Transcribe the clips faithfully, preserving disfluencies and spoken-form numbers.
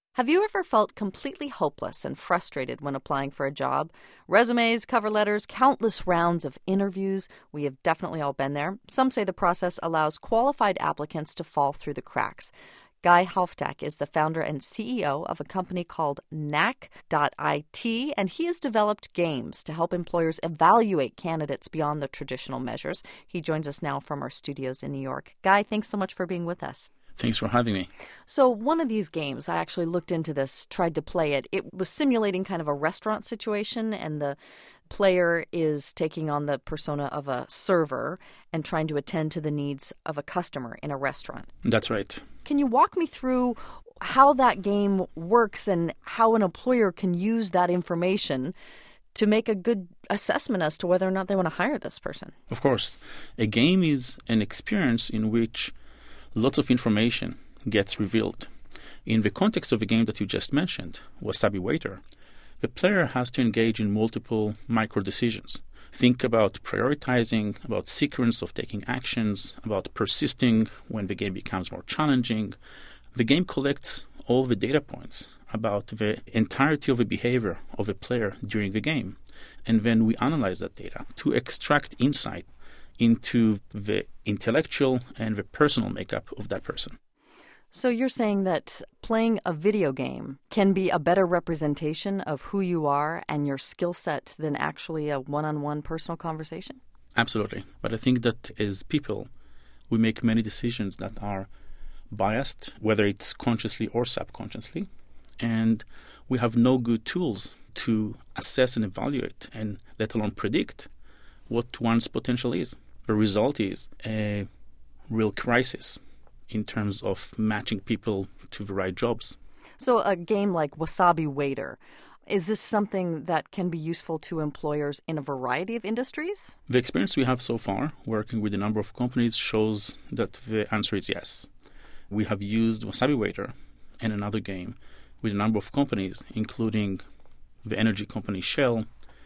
Have you ever felt completely hopeless and frustrated when applying for a job? Resumes, cover letters, countless rounds of interviews. We have definitely all been there. Some say the process allows qualified applicants to fall through the cracks. Guy Halftak is the founder and C E O of a company called Knack dot I T, and he has developed games to help employers evaluate candidates beyond the traditional measures. He joins us now from our studios in New York. Guy, thanks so much for being with us. Thanks for having me. So one of these games, I actually looked into this, tried to play it. It was simulating kind of a restaurant situation, and the player is taking on the persona of a server and trying to attend to the needs of a customer in a restaurant. That's right. Can you walk me through how that game works and how an employer can use that information to make a good assessment as to whether or not they want to hire this person? Of course. A game is an experience in which lots of information gets revealed. In the context of the game that you just mentioned, Wasabi Waiter, the player has to engage in multiple micro decisions. Think about prioritizing, about sequence of taking actions, about persisting when the game becomes more challenging. The game collects all the data points about the entirety of the behavior of a player during the game. And then we analyze that data to extract insight into the intellectual and the personal makeup of that person. So you're saying that playing a video game can be a better representation of who you are and your skill set than actually a one-on-one personal conversation? Absolutely. But I think that as people, we make many decisions that are biased, whether it's consciously or subconsciously, and we have no good tools to assess and evaluate and let alone predict what one's potential is. The result is a real crisis in terms of matching people to the right jobs. So a game like Wasabi Waiter, is this something that can be useful to employers in a variety of industries? The experience we have so far, working with a number of companies, shows that the answer is yes. We have used Wasabi Waiter and another game with a number of companies, including the energy company Shell,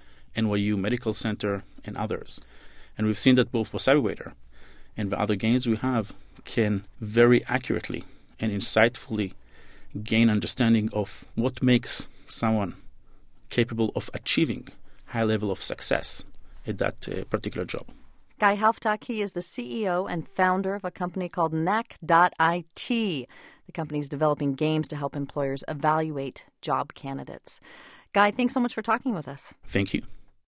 N Y U Medical Center, and others. And we've seen that both Wasabi Waiter and the other games we have can very accurately and insightfully gain understanding of what makes someone capable of achieving high level of success at that uh, particular job. Guy Halftak, he is the C E O and founder of a company called Knack dot I T. The company is developing games to help employers evaluate job candidates. Guy, thanks so much for talking with us. Thank you.